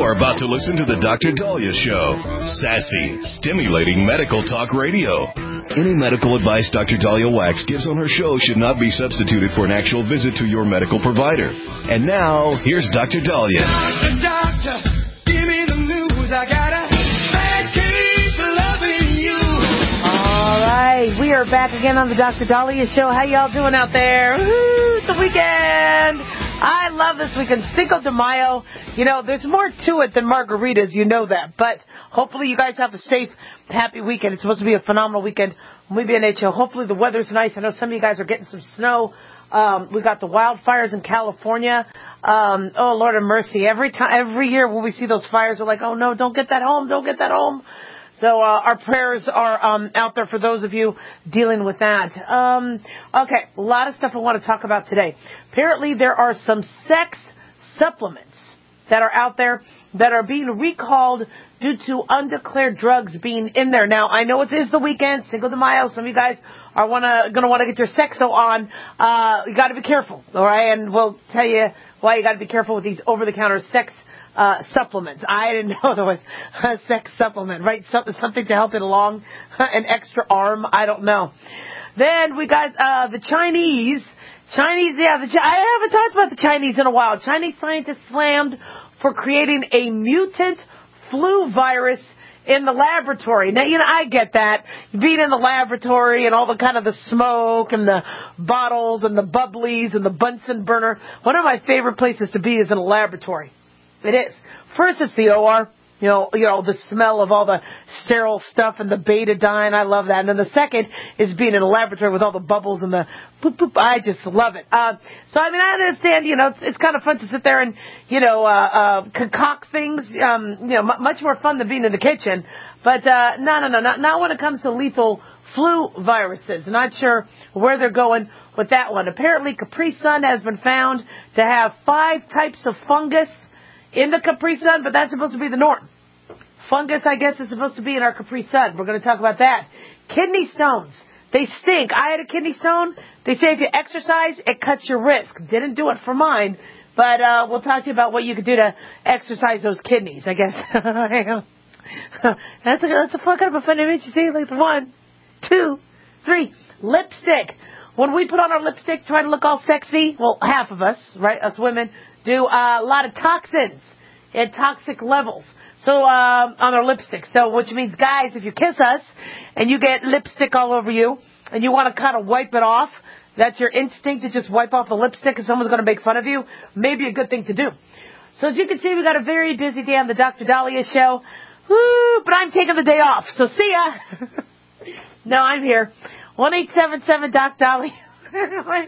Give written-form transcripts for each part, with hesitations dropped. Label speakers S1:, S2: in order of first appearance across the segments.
S1: You're about to listen to the Dr. Dahlia Show. Sassy, stimulating medical talk radio. Any medical advice Dr. Dahlia Wax gives on her show should not be substituted for an actual visit to your medical provider. And now, here's Dr. Dahlia.
S2: Doctor, give me the news. I got a bad case of loving you.
S3: All right, we are back again on the Dr. Dahlia Show. How y'all doing out there? Woo, it's the weekend. I love this weekend. Cinco de Mayo. You know, there's more to it than margaritas. You know that. But hopefully you guys have a safe, happy weekend. It's supposed to be a phenomenal weekend. Muy bien hecho. Hopefully the weather's nice. I know some of you guys are getting some snow. We got the wildfires in California. Oh, Lord have mercy. Every year when we see those fires, we're like, oh, no, don't get that home. Don't get that home. So our prayers are out there for those of you dealing with that. Okay, a lot of stuff I want to talk about today. Apparently there are some sex supplements that are out there that are being recalled due to undeclared drugs being in there. Now, I know it is the weekend, Cinco de Mayo. Some of you guys are going to want to get your sexo on. You got to be careful, all right? And we'll tell you why you got to be careful with these over-the-counter sex supplements. I didn't know there was a sex supplement, right? Something to help it along, an extra arm. I don't know. Then we got the Chinese. I haven't talked about the Chinese in a while. Chinese scientists slammed for creating a mutant flu virus in the laboratory. Now, you know, I get that. Being in the laboratory and all the kind of the smoke and the bottles and the bubblies and the Bunsen burner. One of my favorite places to be is in a laboratory. It is. First, it's the OR. You know, the smell of all the sterile stuff and the betadine. I love that. And then the second is being in a laboratory with all the bubbles and the poop, poop. I just love it. So, I mean, I understand, you know, it's kind of fun to sit there and, you know, concoct things, you know, much more fun than being in the kitchen. But, no. Not when it comes to lethal flu viruses. Not sure where they're going with that one. Apparently, Capri Sun has been found to have 5 types of fungus in the Capri Sun, but that's supposed to be the norm. Fungus, I guess, is supposed to be in our Capri Sun. We're going to talk about that. Kidney stones. They stink. I had a kidney stone. They say if you exercise, it cuts your risk. Didn't do it for mine, but we'll talk to you about what you could do to exercise those kidneys, I guess. That's a fuck up a fun image. You see, like 1, 2, 3. Lipstick. When we put on our lipstick, try to look all sexy, well, half of us, right, us women, do a lot of toxins at toxic levels. So, on our lipstick. So, which means, guys, if you kiss us and you get lipstick all over you and you want to kind of wipe it off, that's your instinct to just wipe off the lipstick and someone's going to make fun of you, maybe a good thing to do. So, as you can see, we got a very busy day on the Dr. Dahlia Show. Woo, but I'm taking the day off. So, see ya. No, I'm here. 1-877-DOC-DALI.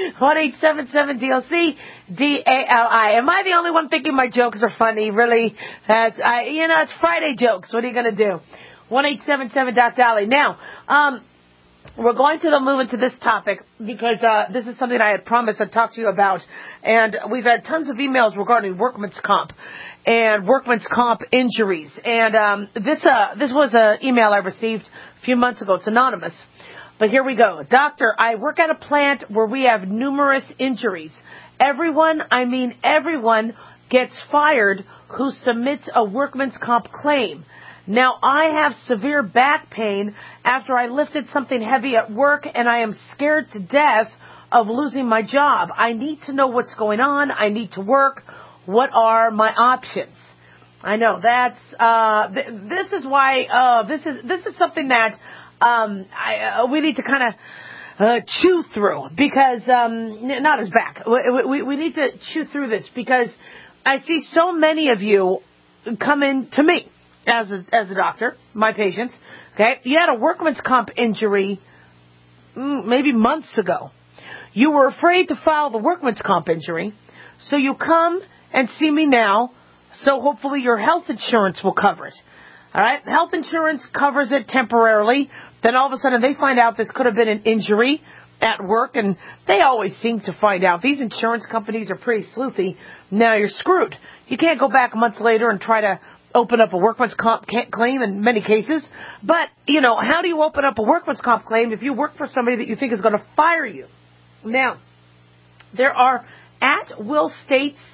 S3: 1-877-DOC-DALI. Am I the only one thinking my jokes are funny? Really? It's Friday jokes. What are you going to do? 1-877-DOC-DALI. Now, we're going to move into this topic because this is something I had promised I'd talk to you about. And we've had tons of emails regarding workman's comp and workman's comp injuries. And this was an email I received a few months ago. It's anonymous. But here we go. Doctor, I work at a plant where we have numerous injuries. Everyone gets fired who submits a workman's comp claim. Now, I have severe back pain after I lifted something heavy at work, and I am scared to death of losing my job. I need to know what's going on. I need to work. What are my options? I know that's this is why this is something that we need to kind of chew through because not his back. We need to chew through this because I see so many of you come in to me as a doctor, my patients. Okay, you had a workman's comp injury maybe months ago. You were afraid to file the workman's comp injury, so you come and see me now. So hopefully your health insurance will cover it. All right, health insurance covers it temporarily. Then all of a sudden they find out this could have been an injury at work, and they always seem to find out. These insurance companies are pretty sleuthy. Now you're screwed. You can't go back months later and try to open up a workman's comp claim in many cases. But, you know, how do you open up a workman's comp claim if you work for somebody that you think is going to fire you? Now, there are at-will states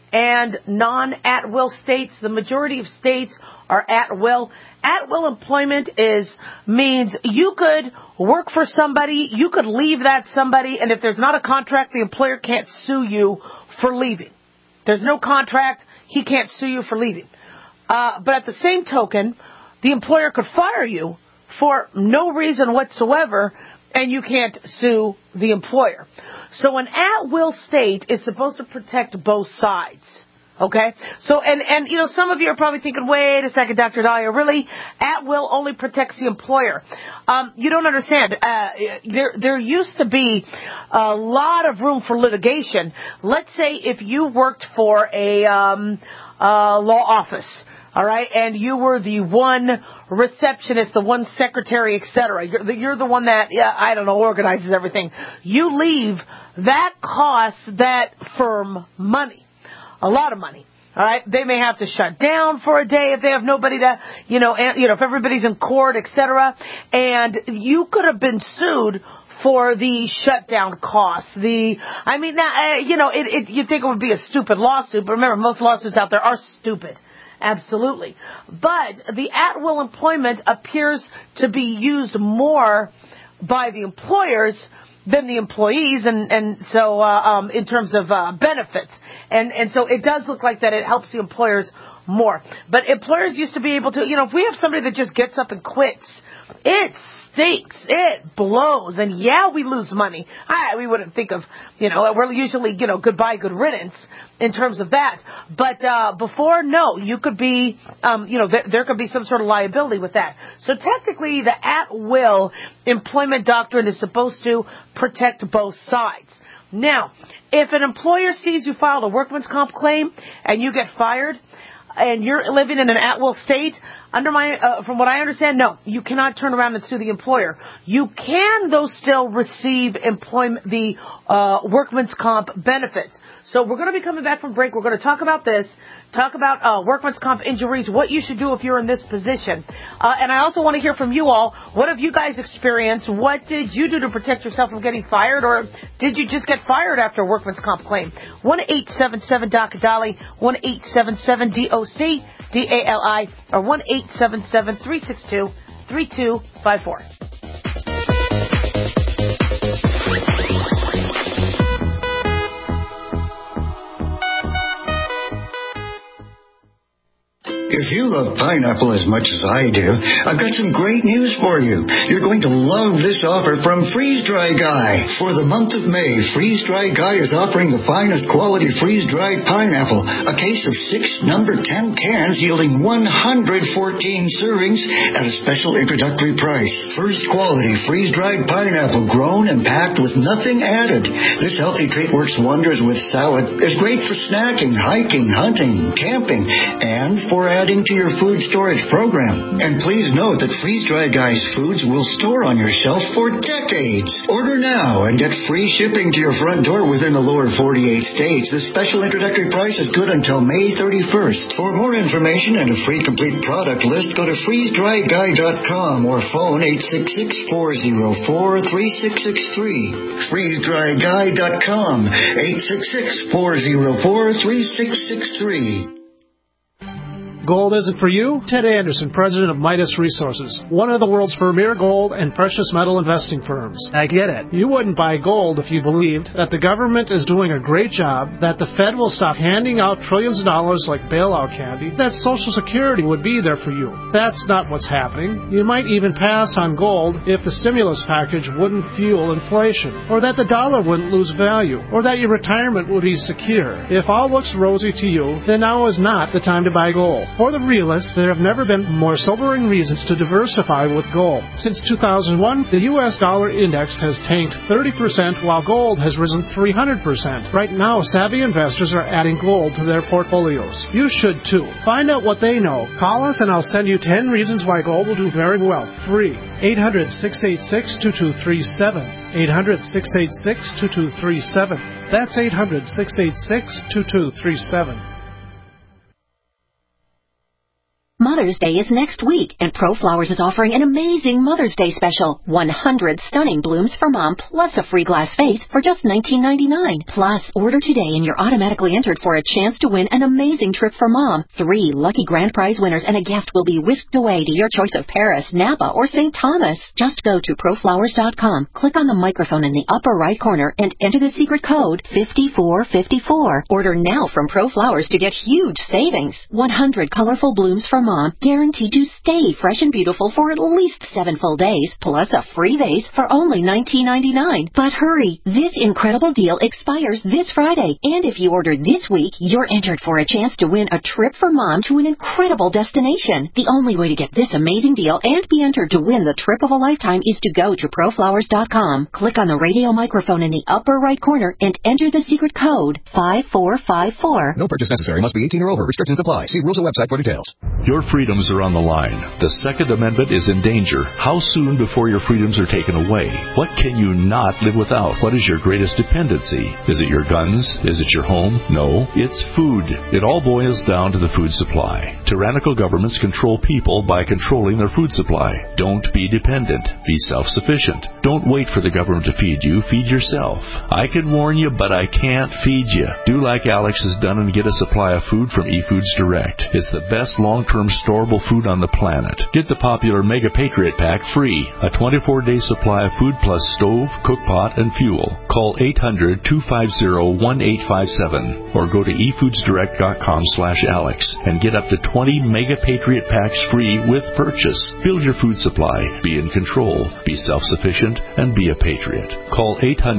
S3: and non-at-will states. The majority of states are at-will. At-will employment means you could work for somebody, you could leave that somebody, and if there's not a contract, the employer can't sue you for leaving. There's no contract, he can't sue you for leaving. But at the same token, the employer could fire you for no reason whatsoever, and you can't sue the employer. So an at-will state is supposed to protect both sides. Okay? So, and you know, some of you are probably thinking, wait a second, Dr. Dahlia, really? At-will only protects the employer. You don't understand. There used to be a lot of room for litigation. Let's say if you worked for a law office, all right, and you were the one receptionist, the one secretary, etc. You're the one that, organizes everything. You leave, that costs that firm money, a lot of money. All right, they may have to shut down for a day if they have nobody to, if everybody's in court, etc. And you could have been sued for the shutdown costs. You'd think it would be a stupid lawsuit, but remember, most lawsuits out there are stupid. Absolutely. But the at-will employment appears to be used more by the employers than the employees, and so in terms of benefits. And so it does look like that it helps the employers more. But employers used to be able to, if we have somebody that just gets up and quits, it stinks. It blows. And yeah, we lose money. We wouldn't think of, we're usually, goodbye, good riddance in terms of that. But before, no, you could be, there could be some sort of liability with that. So technically, the at-will employment doctrine is supposed to protect both sides. Now, if an employer sees you file a workman's comp claim and you get fired, and you're living in an at-will state, from what I understand, no, you cannot turn around and sue the employer. You can, though, still receive the workman's comp benefits. So we're going to be coming back from break. We're going to talk about this, talk about workman's comp injuries, what you should do if you're in this position. And I also want to hear from you all. What have you guys experienced? What did you do to protect yourself from getting fired? Or did you just get fired after a workman's comp claim? 1-877-DOC-DALI, 1-877-DOC-DALI, or 1-877-362-3254.
S4: If you love pineapple as much as I do, I've got some great news for you. You're going to love this offer from Freeze Dry Guy. For the month of May, Freeze Dry Guy is offering the finest quality freeze-dried pineapple, a case of 6 number 10 cans yielding 114 servings at a special introductory price. First quality freeze-dried pineapple grown and packed with nothing added. This healthy treat works wonders with salad, is great for snacking, hiking, hunting, camping, and for adding to your food storage program. And please note that Freeze Dry Guy's foods will store on your shelf for decades. Order now and get free shipping to your front door within the lower 48 states. This special introductory price is good until May 31st. For more information and a free complete product list, go to freezedryguy.com or phone 866-404-3663. freezedryguy.com, 866-404-3663.
S5: Gold isn't for you? Ted Anderson, president of Midas Resources, one of the world's premier gold and precious metal investing firms. I get it. You wouldn't buy gold if you believed that the government is doing a great job, that the Fed will stop handing out trillions of dollars like bailout candy, that Social Security would be there for you. That's not what's happening. You might even pass on gold if the stimulus package wouldn't fuel inflation, or that the dollar wouldn't lose value, or that your retirement would be secure. If all looks rosy to you, then now is not the time to buy gold. For the realists, there have never been more sobering reasons to diversify with gold. Since 2001, the U.S. dollar index has tanked 30%, while gold has risen 300%. Right now, savvy investors are adding gold to their portfolios. You should too. Find out what they know. Call us and I'll send you 10 reasons why gold will do very well. Free. 800-686-2237. 800-686-2237. That's 800-686-2237.
S6: Mother's Day is next week, and ProFlowers is offering an amazing Mother's Day special. 100 stunning blooms for Mom, plus a free glass vase for just $19.99. Plus, order today and you're automatically entered for a chance to win an amazing trip for Mom. 3 lucky grand prize winners and a gift will be whisked away to your choice of Paris, Napa, or St. Thomas. Just go to ProFlowers.com, click on the microphone in the upper right corner, and enter the secret code 5454. Order now from ProFlowers to get huge savings. 100 colorful blooms for Mom, guaranteed to stay fresh and beautiful for at least 7 full days, plus a free vase for only $19.99. But hurry, this incredible deal expires this Friday, and if you order this week, you're entered for a chance to win a trip for Mom to an incredible destination. The only way to get this amazing deal and be entered to win the trip of a lifetime is to go to ProFlowers.com, click on the radio microphone in the upper right corner, and enter the secret code 5454.
S1: No purchase necessary. Must be 18 or over. Restrictions apply. See rules and website for details.
S7: Your freedoms are on the line. The Second Amendment is in danger. How soon before your freedoms are taken away? What can you not live without? What is your greatest dependency? Is it your guns? Is it your home? No, it's food. It all boils down to the food supply. Tyrannical governments control people by controlling their food supply. Don't be dependent. Be self-sufficient. Don't wait for the government to feed you. Feed yourself. I can warn you, but I can't feed you. Do like Alex has done and get a supply of food from eFoods Direct. It's the best long-term storable food on the planet. Get the popular Mega Patriot Pack free. A 24-day supply of food plus stove, cookpot, and fuel. Call 800-250-1857 or go to efoodsdirect.com/Alex and get up to 20 Mega Patriot Packs free with purchase. Build your food supply. Be in control. Be self-sufficient and be a patriot. Call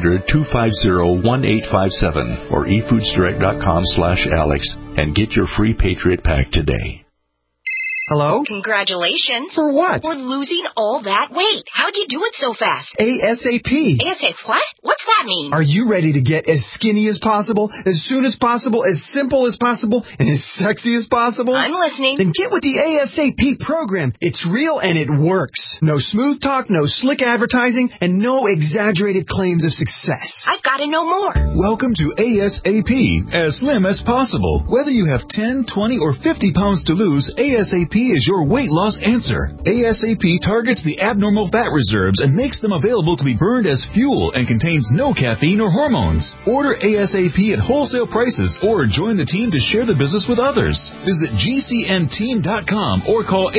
S7: 800-250-1857 or efoodsdirect.com/Alex and get your free Patriot Pack today.
S8: Hello?
S9: Congratulations.
S8: For what?
S9: For losing all that weight. How'd you do it so fast?
S8: ASAP.
S9: ASAP what? What's that mean?
S8: Are you ready to get as skinny as possible, as soon as possible, as simple as possible, and as sexy as possible?
S9: I'm listening.
S8: Then get with the ASAP program. It's real and it works. No smooth talk, no slick advertising, and no exaggerated claims of success.
S9: I've got to know more.
S10: Welcome to ASAP, as slim as possible. Whether you have 10, 20, or 50 pounds to lose, ASAP is your weight loss answer. ASAP targets the abnormal fat reserves and makes them available to be burned as fuel and contains no caffeine or hormones. Order ASAP at wholesale prices or join the team to share the business with others. Visit GCNteam.com or call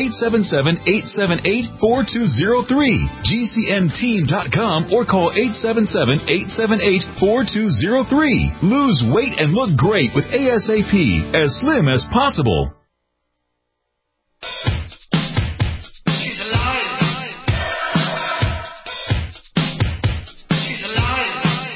S10: 877-878-4203. GCNteam.com or call 877-878-4203. Lose weight and look great with ASAP, as slim as possible.
S2: She's alive. She's alive.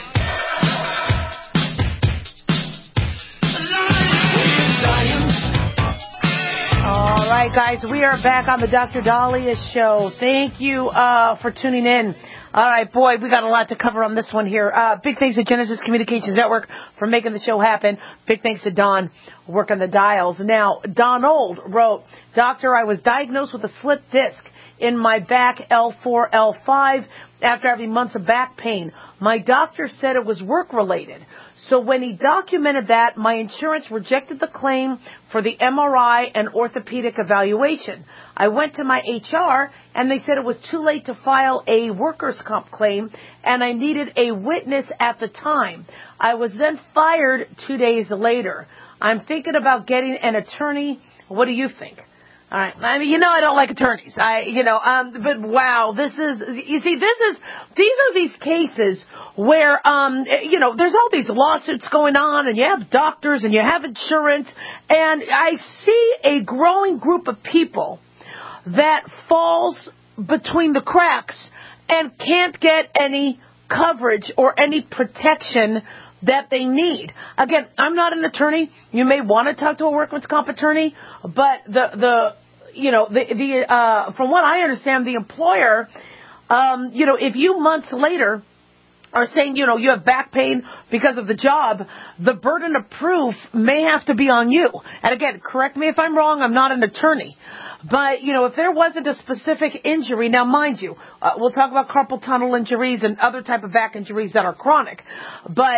S3: All right, guys, we are back on the Dr. Dahlia Show. Thank you for tuning in. All right, boy, we got a lot to cover on this one here. Big thanks to Genesis Communications Network for making the show happen. Big thanks to Don working the dials. Now, Donald wrote, Doctor, I was diagnosed with a slipped disc in my back L4, L5 after having months of back pain. My doctor said it was work-related. So when he documented that, my insurance rejected the claim for the MRI and orthopedic evaluation. I went to my HR, and they said it was too late to file a workers' comp claim, and I needed a witness at the time. I was then fired 2 days later. I'm thinking about getting an attorney. What do you think? All right. I mean, I don't like attorneys. But wow, these are these cases where, there's all these lawsuits going on, and you have doctors and you have insurance, and I see a growing group of people that falls between the cracks and can't get any coverage or any protection that they need. Again, I'm not an attorney. You may want to talk to a workman's comp attorney, but from what I understand, the employer, if you months later are saying, you have back pain because of the job, the burden of proof may have to be on you. And again, correct me if I'm wrong, I'm not an attorney. But, if there wasn't a specific injury, now mind you, we'll talk about carpal tunnel injuries and other type of back injuries that are chronic. But,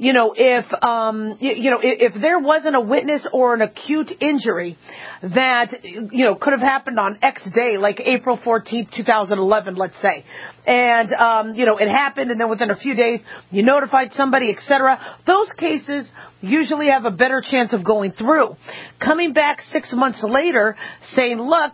S3: if there wasn't a witness or an acute injury that, could have happened on X day, like April 14th, 2011, let's say. And, it happened and then within a few days you notified somebody, etc. Those cases usually have a better chance of going through. Coming back 6 months later saying, look,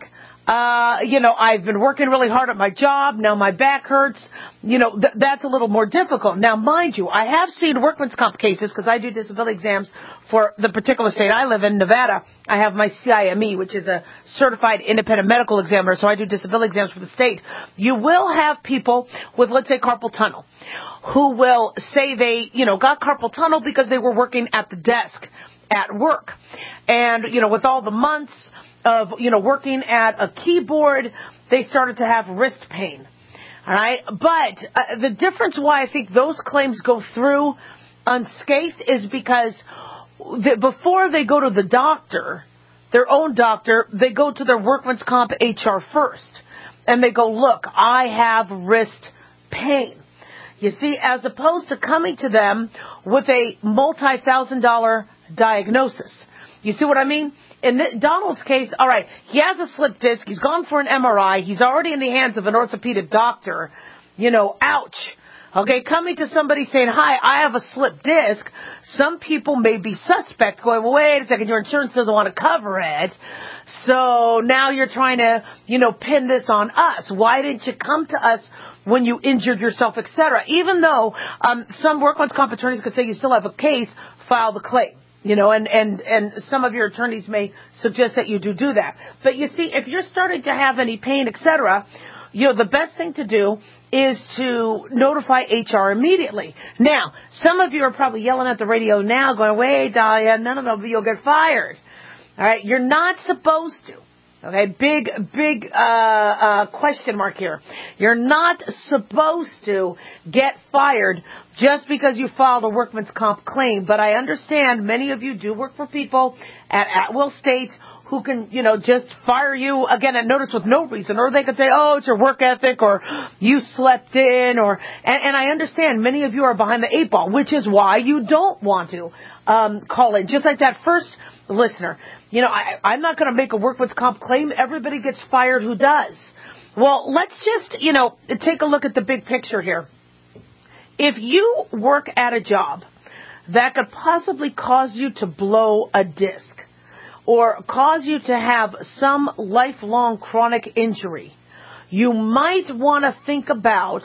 S3: I've been working really hard at my job. Now my back hurts. That's a little more difficult. Now, mind you, I have seen workman's comp cases because I do disability exams for the particular state I live in, Nevada. I have my CIME, which is a certified independent medical examiner. So I do disability exams for the state. You will have people with, let's say, carpal tunnel who will say they, got carpal tunnel because they were working at the desk at work. And, with all the months of, working at a keyboard, they started to have wrist pain. All right. But the difference why I think those claims go through unscathed is because before they go to the doctor, their own doctor, they go to their workman's comp HR first. And they go, look, I have wrist pain. You see, as opposed to coming to them with a multi-$1,000 diagnosis. You see what I mean? In Donald's case, all right, he has a slip disc. He's gone for an MRI. He's already in the hands of an orthopedic doctor. Ouch. Okay, coming to somebody saying, hi, I have a slip disc. Some people may be suspect going, well, wait a second, your insurance doesn't want to cover it. So now you're trying to, pin this on us. Why didn't you come to us when you injured yourself, etc.? Even though some workman's comp attorneys could say you still have a case, file the claim. And some of your attorneys may suggest that you do that. But you see, if you're starting to have any pain, etc., the best thing to do is to notify HR immediately. Now, some of you are probably yelling at the radio now going, wait, Dahlia, no, you'll get fired. All right, you're not supposed to. Okay, big question mark here. You're not supposed to get fired just because you filed a workman's comp claim. But I understand many of you do work for people at will states who can, just fire you again at notice with no reason. Or they could say, oh, it's your work ethic, or you slept in, and I understand many of you are behind the 8 ball, which is why you don't want to call in. Just like that first listener. I'm not going to make a workman's comp claim. Everybody gets fired who does. Well, let's just, take a look at the big picture here. If you work at a job that could possibly cause you to blow a disc or cause you to have some lifelong chronic injury, you might want to think about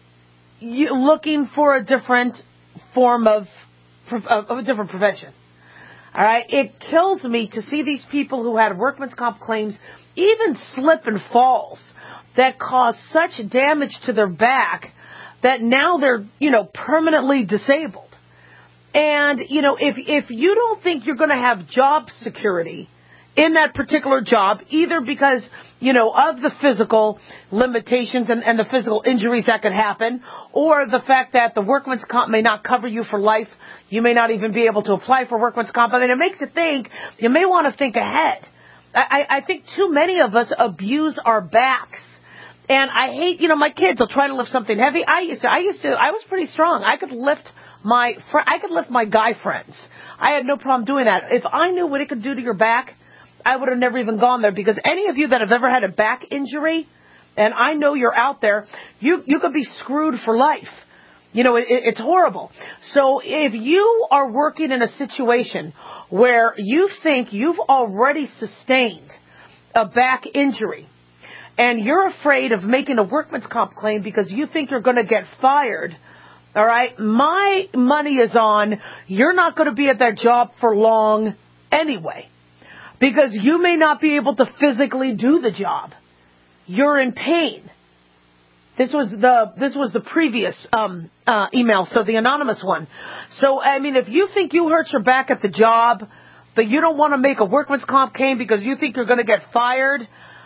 S3: looking for a different form of a different profession. All right. It kills me to see these people who had workman's comp claims, even slip and falls that cause such damage to their back that now they're, permanently disabled. And, if you don't think you're going to have job security in that particular job, either because, of the physical limitations and the physical injuries that could happen, or the fact that the workman's comp may not cover you for life, you may not even be able to apply for workman's comp. I mean, it makes you think, you may want to think ahead. I think too many of us abuse our backs. And I hate, my kids will try to lift something heavy. I was pretty strong. I could lift my guy friends. I had no problem doing that. If I knew what it could do to your back, I would have never even gone there, because any of you that have ever had a back injury, and I know you're out there, you could be screwed for life. It's horrible. So if you are working in a situation where you think you've already sustained a back injury and you're afraid of making a workman's comp claim because you think you're going to get fired, all right, my money is on you're not going to be at that job for long anyway, because you may not be able to physically do the job. You're in pain. This was the previous email, so the anonymous one. So, I mean, if you think you hurt your back at the job, but you don't want to make a workman's comp claim because you think you're going to get fired,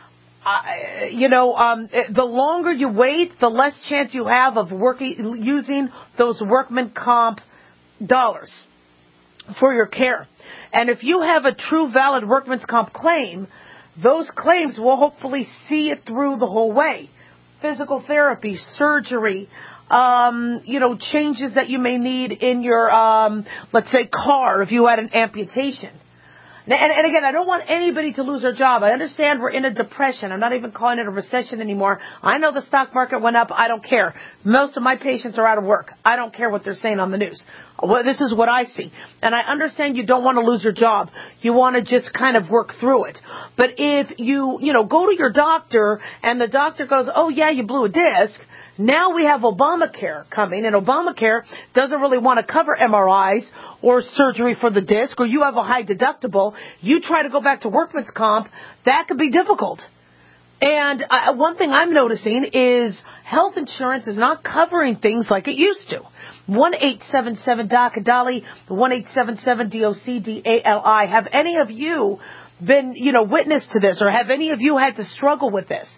S3: the longer you wait, the less chance you have of using those workman comp for your care. And if you have a true valid workman's comp claim, those claims will hopefully see it through the whole way. Physical therapy, surgery, changes that you may need in your, let's say, car if you had an amputation. And again, I don't want anybody to lose their job. I understand we're in a depression. I'm not even calling it a recession anymore. I know the stock market went up. I don't care. Most of my patients are out of work. I don't care what they're saying on the news. Well, this is what I see. And I understand you don't want to lose your job. You want to just kind of work through it. But if you go to your doctor and the doctor goes, oh, yeah, you blew a disc. Now we have Obamacare coming, and Obamacare doesn't really want to cover MRIs or surgery for the disc, or you have a high deductible. You try to go back to workman's comp, that could be difficult. And one thing I'm noticing is health insurance is not covering things like it used to. 1-877-DOC-DOLLY, 1-877-DOC-DALI. Have any of you been, witness to this, or have any of you had to struggle with this?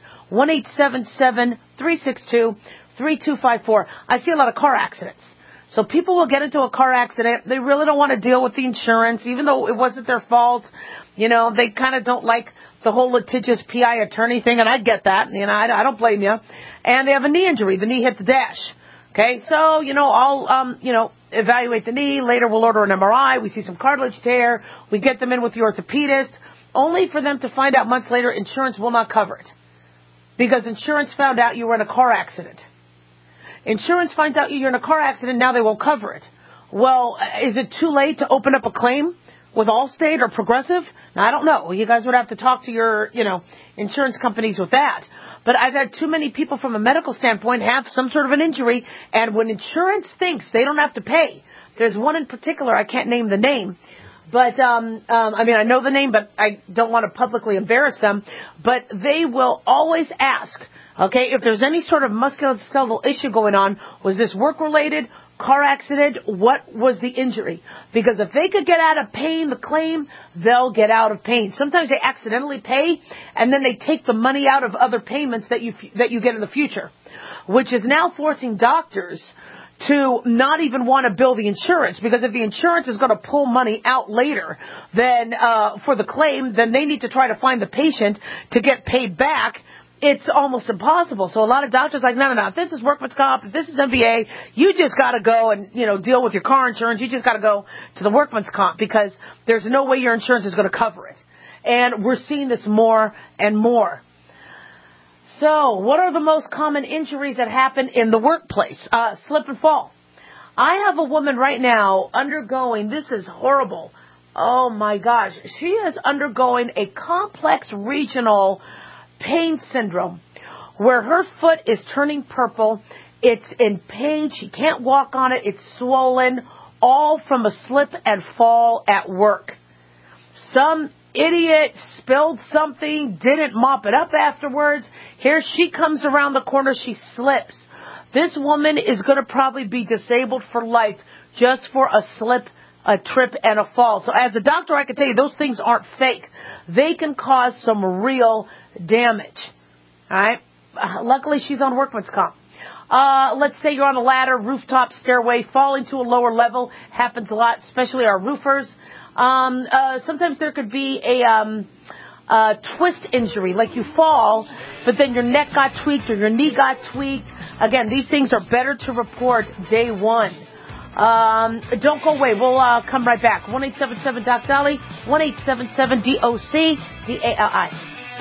S3: 1-877-362-3254. I see a lot of car accidents. So people will get into a car accident. They really don't want to deal with the insurance, even though it wasn't their fault. They kind of don't like the whole litigious PI attorney thing, and I get that. I don't blame you. And they have a knee injury. The knee hit the dash. Okay, so, I'll, evaluate the knee. Later we'll order an MRI. We see some cartilage tear. We get them in with the orthopedist, only for them to find out months later insurance will not cover it. Because insurance found out you were in a car accident. Insurance finds out you're in a car accident, now they won't cover it. Well, is it too late to open up a claim with Allstate or Progressive? Now, I don't know. You guys would have to talk to your, insurance companies with that. But I've had too many people from a medical standpoint have some sort of an injury, and when insurance thinks they don't have to pay, there's one in particular, I can't name the name, but, I know the name, but I don't want to publicly embarrass them. But they will always ask, okay, if there's any sort of musculoskeletal issue going on, was this work-related, car accident, what was the injury? Because if they could get out of paying the claim, they'll get out of paying. Sometimes they accidentally pay, and then they take the money out of other payments that you get in the future, which is now forcing doctors to not even want to bill the insurance, because if the insurance is going to pull money out later then for the claim, then they need to try to find the patient to get paid back. It's almost impossible. So a lot of doctors are like, no, if this is workman's comp, if this is MBA, you just got to go and, deal with your car insurance. You just got to go to the workman's comp because there's no way your insurance is going to cover it. And we're seeing this more and more. So, what are the most common injuries that happen in the workplace? Slip and fall. I have a woman right now undergoing, this is horrible. Oh my gosh. She is undergoing a complex regional pain syndrome where her foot is turning purple. It's in pain. She can't walk on it. It's swollen, all from a slip and fall at work. Some idiot spilled something, didn't mop it up afterwards. Here she comes around the corner, she slips. This woman is going to probably be disabled for life just for a slip, a trip, and a fall. So as a doctor, I can tell you those things aren't fake. They can cause some real damage. All right? Luckily, she's on workman's comp. Let's say you're on a ladder, rooftop, stairway, falling to a lower level. Happens a lot, especially our roofers. Sometimes there could be a twist injury, like you fall, but then your neck got tweaked or your knee got tweaked. Again, these things are better to report day one. Don't go away. We'll come right back. 1-877-DOC-DOLLY, 1-877-DOC-DALI.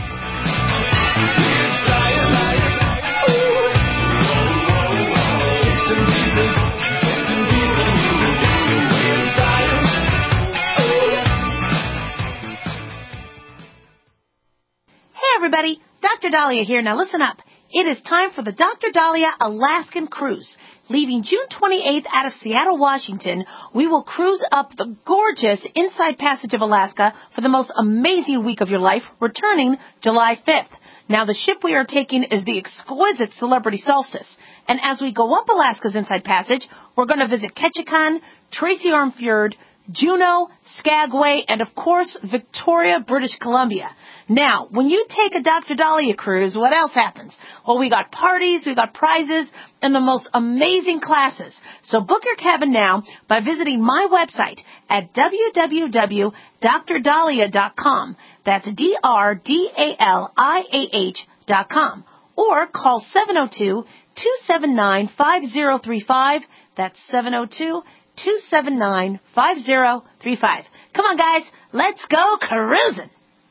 S6: Everybody, Dr. Dahlia here. Now listen up. It is time for the Dr. Dahlia Alaskan Cruise. Leaving June 28th out of Seattle, Washington, we will cruise up the gorgeous Inside Passage of Alaska for the most amazing week of your life, returning July 5th. Now the ship we are taking is the exquisite Celebrity Solstice. And as we go up Alaska's Inside Passage, we're going to visit Ketchikan, Tracy Arm Fjord,
S3: Juneau, Skagway, and of course, Victoria, British Columbia. Now, when you take a Dr. Dahlia cruise, what else happens? Well, we got parties, we got prizes, and the most amazing classes. So book your cabin now by visiting my website at www.drdahlia.com. That's DRDALIAH.com. Or call 702-279-5035. That's 702-279-5035. Come on, guys. Let's go cruising.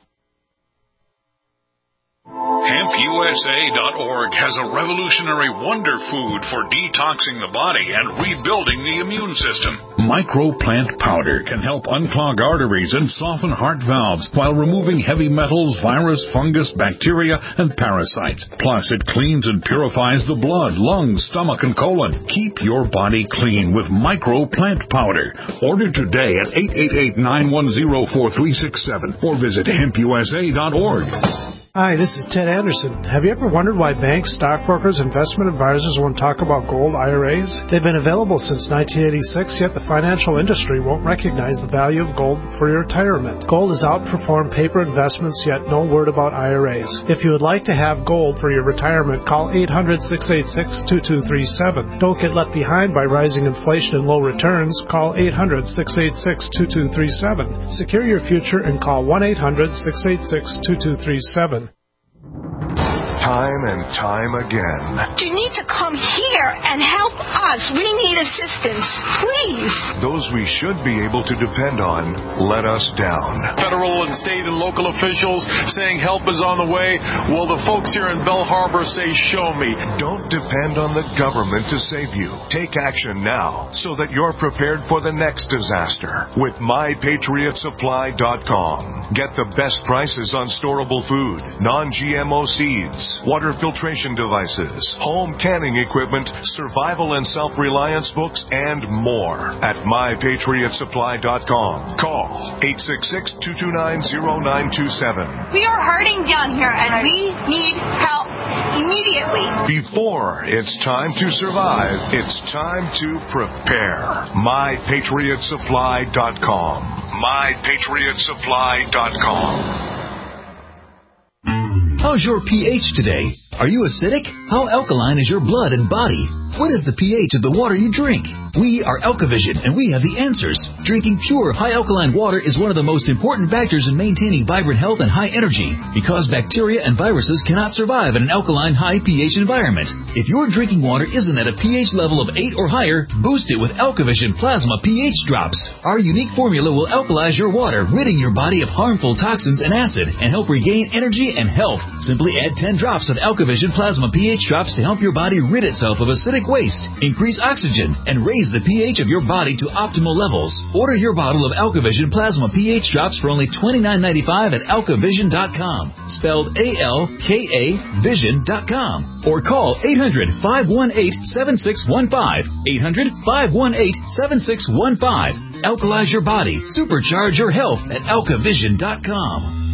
S11: HempUSA.org has a revolutionary wonder food for detoxing the body and rebuilding the immune system. Microplant powder can help unclog arteries and soften heart valves while removing heavy metals, virus, fungus, bacteria, and parasites. Plus, it cleans and purifies the blood, lungs, stomach, and colon. Keep your body clean with Microplant powder. Order today at 888-910-4367 or visit HempUSA.org.
S5: Hi, this is Ted Anderson. Have you ever wondered why banks, stockbrokers, investment advisors won't talk about gold IRAs? They've been available since 1986, yet the financial industry won't recognize the value of gold for your retirement. Gold has outperformed paper investments, yet no word about IRAs. If you would like to have gold for your retirement, call 800-686-2237. Don't get left behind by rising inflation and low returns. Call 800-686-2237. Secure your future and call 1-800-686-2237.
S12: Time and time again.
S9: You need to come here and help us. We need assistance. Please.
S12: Those we should be able to depend on let us down.
S13: Federal and state and local officials saying help is on the way. Well, the folks here in Belle Harbor say, show me.
S12: Don't depend on the government to save you. Take action now so that you're prepared for the next disaster with MyPatriotSupply.com. Get the best prices on storable food, non-GMO seeds, water filtration devices, home canning equipment, survival and self-reliance books, and more at MyPatriotSupply.com. Call 866-229-0927.
S14: We are hurting down here, and we need help immediately.
S12: Before it's time to survive, it's time to prepare. MyPatriotSupply.com. MyPatriotSupply.com.
S15: How's your pH today? Are you acidic? How alkaline is your blood and body? What is the pH of the water you drink? We are Alkavision, and we have the answers. Drinking pure, high alkaline water is one of the most important factors in maintaining vibrant health and high energy, because bacteria and viruses cannot survive in an alkaline, high pH environment. If your drinking water isn't at a pH level of 8 or higher, boost it with Alkavision Plasma pH Drops. Our unique formula will alkalize your water, ridding your body of harmful toxins and acid, and help regain energy and health. Simply add 10 drops of Alkavision Plasma pH Drops to help your body rid itself of acidic waste, increase oxygen, and raise the pH of your body to optimal levels. Order your bottle of Alkavision Plasma pH Drops for only $29.95 at alkavision.com, spelled ALKA Vision.com, or call 800-518-7615, 800-518-7615. Alkalize your body, supercharge your health at alkavision.com.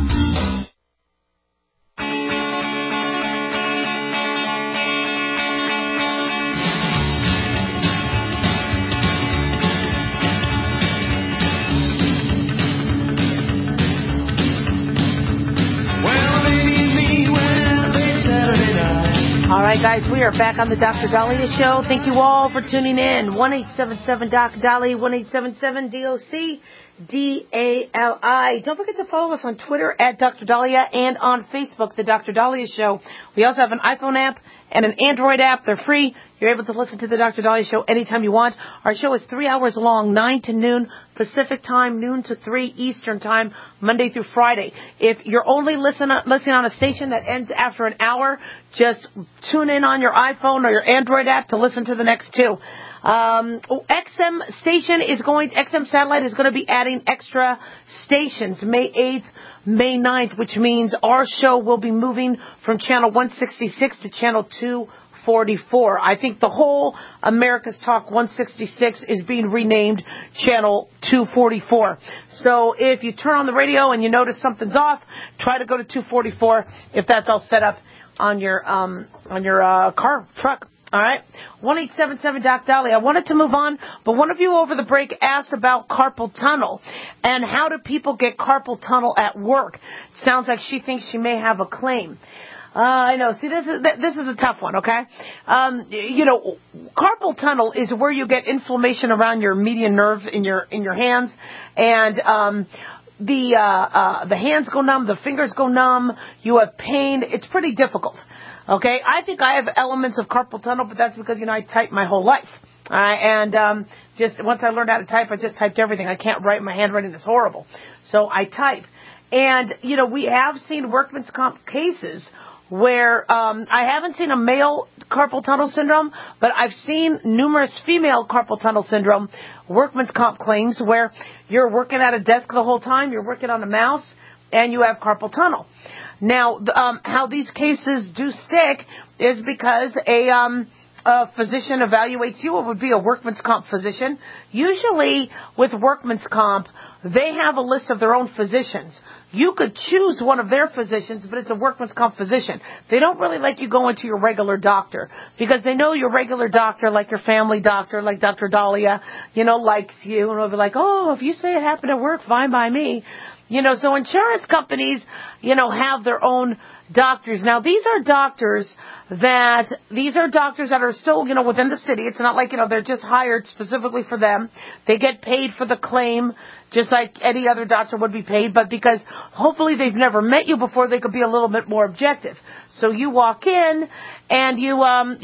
S3: All right, guys, we are back on the Dr. Dahlia Show. Thank you all for tuning in. 1-877-DOC-DALI, 1-877-DOC-DALI. Don't forget to follow us on Twitter at Dr. Dahlia and on Facebook, The Dr. Dahlia Show. We also have an iPhone app and an Android app. They're free. You're able to listen to The Dr. Dahlia Show anytime you want. Our show is 3 hours long, 9 to noon Pacific time, noon to 3 Eastern time, Monday through Friday. If you're only listening on a station that ends after an hour, just tune in on your iPhone or your Android app to listen to the next two. XM satellite is going to be adding extra stations May 8th, May 9th, which means our show will be moving from channel 166 to channel 244. I think the whole America's Talk 166 is being renamed channel 244. So if you turn on the radio and you notice something's off, try to go to 244 if that's all set up on your car, truck. All right, 1-877-DOC-DOLLY. I wanted to move on, but one of you over the break asked about carpal tunnel and how do people get carpal tunnel at work. Sounds like she thinks she may have a claim. I know. See, this is a tough one, okay? Carpal tunnel is where you get inflammation around your median nerve in your hands, and the hands go numb, the fingers go numb, you have pain. It's pretty difficult. Okay, I think I have elements of carpal tunnel, but that's because, I typed my whole life. And just once I learned how to type, I just typed everything. I can't write. My handwriting is horrible. So I type. And, we have seen workman's comp cases where I haven't seen a male carpal tunnel syndrome, but I've seen numerous female carpal tunnel syndrome workman's comp claims where you're working at a desk the whole time, you're working on a mouse, and you have carpal tunnel. Now, how these cases do stick is because a physician evaluates you. It would be a workman's comp physician. Usually with workman's comp, they have a list of their own physicians. You could choose one of their physicians, but it's a workman's comp physician. They don't really let you go into your regular doctor because they know your regular doctor, like your family doctor, like Dr. Dahlia, likes you. And they'll be like, oh, if you say it happened at work, fine by me. So insurance companies, have their own doctors. Now, these are doctors that are still, within the city. It's not like, they're just hired specifically for them. They get paid for the claim just like any other doctor would be paid, but because hopefully they've never met you before, they could be a little bit more objective. So you walk in and you,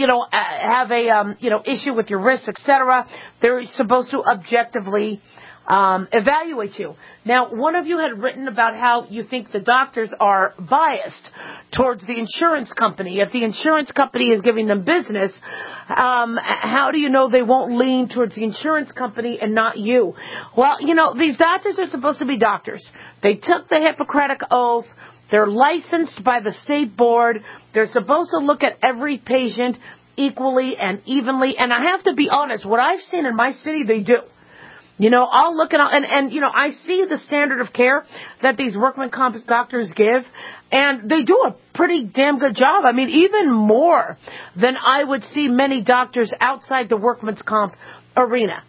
S3: have a, issue with your wrists, etc. They're supposed to objectively evaluate you. Now, one of you had written about how you think the doctors are biased towards the insurance company. If the insurance company is giving them business, how do you know they won't lean towards the insurance company and not you? Well, these doctors are supposed to be doctors. They took the Hippocratic Oath. They're licensed by the state board. They're supposed to look at every patient equally and evenly. And I have to be honest, what I've seen in my city, they do. I'll look at, and I see the standard of care that these workman comp doctors give, and they do a pretty damn good job. I mean, even more than I would see many doctors outside the workman's comp arena.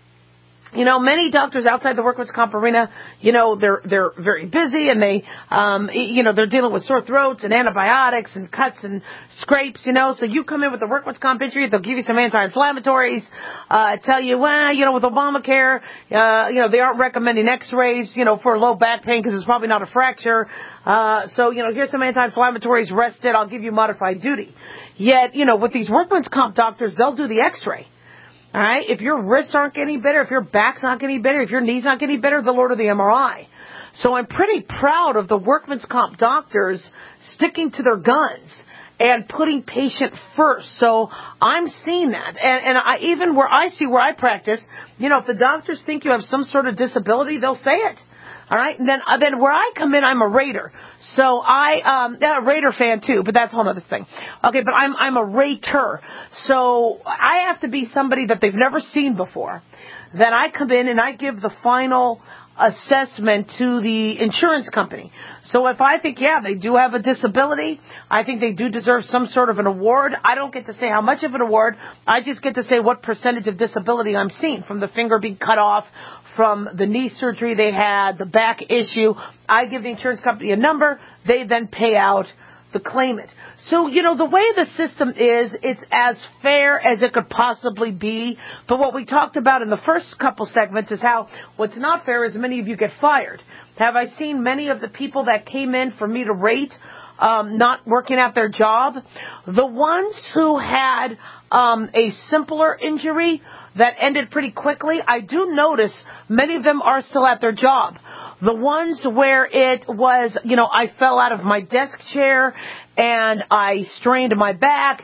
S3: Many doctors outside the workman's comp arena, they're very busy and they, they're dealing with sore throats and antibiotics and cuts and scrapes, so you come in with a workman's comp injury, they'll give you some anti-inflammatories, tell you, with Obamacare, they aren't recommending x-rays, for low back pain because it's probably not a fracture. So, here's some anti-inflammatories, rest it, I'll give you modified duty. Yet, with these workman's comp doctors, they'll do the x-ray. All right, if your wrists aren't getting better, if your back's not getting better, if your knees not getting better, they'll order the MRI. So I'm pretty proud of the workman's comp doctors sticking to their guns and putting patient first. So I'm seeing that. And I, even where I practice, if the doctors think you have some sort of disability, they'll say it. All right, and then where I come in, I'm a Raider. So I'm a Raider fan too, but that's a whole other thing. Okay, but I'm a rater. So I have to be somebody that they've never seen before. Then I come in and I give the final assessment to the insurance company. So if I think, they do have a disability, I think they do deserve some sort of an award. I don't get to say how much of an award. I just get to say what percentage of disability I'm seeing, from the finger being cut off, from the knee surgery they had, the back issue. I give the insurance company a number. They then pay out the claimant. So, the way the system is, it's as fair as it could possibly be. But what we talked about in the first couple segments is how what's not fair is many of you get fired. Have I seen many of the people that came in for me to rate not working at their job? The ones who had a simpler injury that ended pretty quickly, I do notice many of them are still at their job. The ones where it was, I fell out of my desk chair and I strained my back,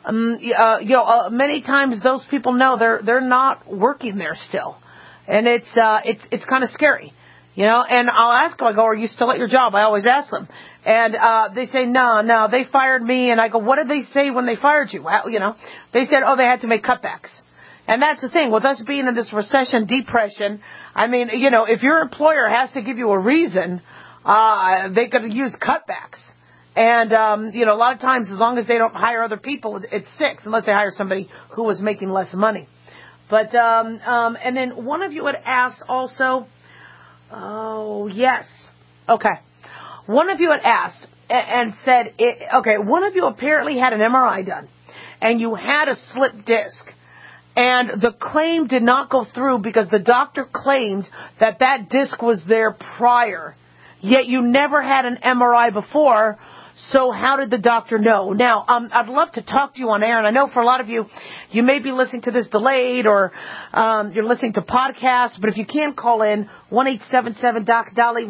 S3: many times those people know they're not working there still. And it's kind of scary, and I'll ask them, I go, are you still at your job? I always ask them. And they say, no, they fired me. And I go, what did they say when they fired you? Well, they said, they had to make cutbacks. And that's the thing, with us being in this recession, depression, I mean, if your employer has to give you a reason, they could use cutbacks. And, a lot of times, as long as they don't hire other people, it's 6, unless they hire somebody who was making less money. But, and then one of you had asked also, oh, yes. Okay. One of you had asked and said, one of you apparently had an MRI done, and you had a slip disc, and the claim did not go through because the doctor claimed that disc was there prior, yet you never had an MRI before. So how did the doctor know? Now, I'd love to talk to you on air, and I know for a lot of you, you may be listening to this delayed, or you're listening to podcasts, but if you can call in, 1-877-DOC-DOLLY,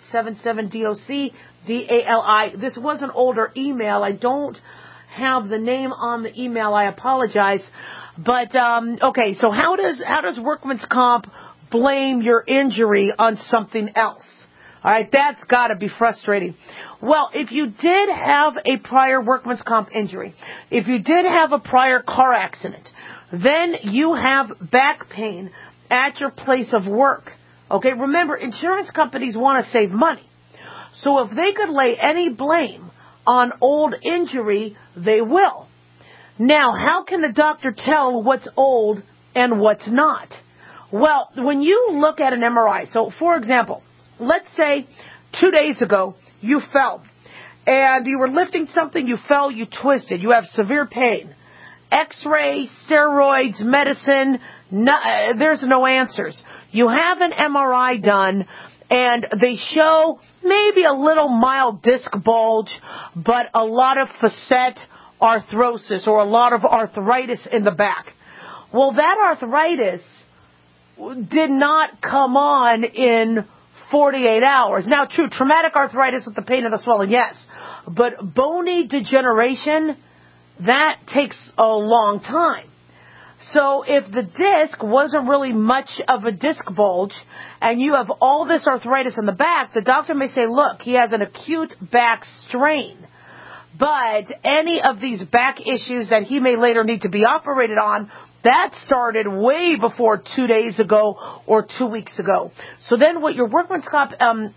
S3: 1-877-DOC-DALI. This was an older email. I don't have the name on the email. I apologize. But, okay, so how does workman's comp blame your injury on something else? All right, that's got to be frustrating. Well, if you did have a prior workman's comp injury, if you did have a prior car accident, then you have back pain at your place of work. Okay, remember, insurance companies want to save money. So if they could lay any blame on old injury, they will. Now, how can the doctor tell what's old and what's not? Well, when you look at an MRI, so for example, let's say 2 days ago you fell and you were lifting something, you fell, you twisted, you have severe pain. X-ray, steroids, medicine, there's no answers. You have an MRI done and they show maybe a little mild disc bulge, but a lot of facet arthrosis or a lot of arthritis in the back. Well, that arthritis did not come on in 48 hours. Now, true, traumatic arthritis with the pain and the swelling, yes. But bony degeneration, that takes a long time. So if the disc wasn't really much of a disc bulge and you have all this arthritis in the back, the doctor may say, look, he has an acute back strain. But any of these back issues that he may later need to be operated on, that started way before 2 days ago or 2 weeks ago. So then what your workman's comp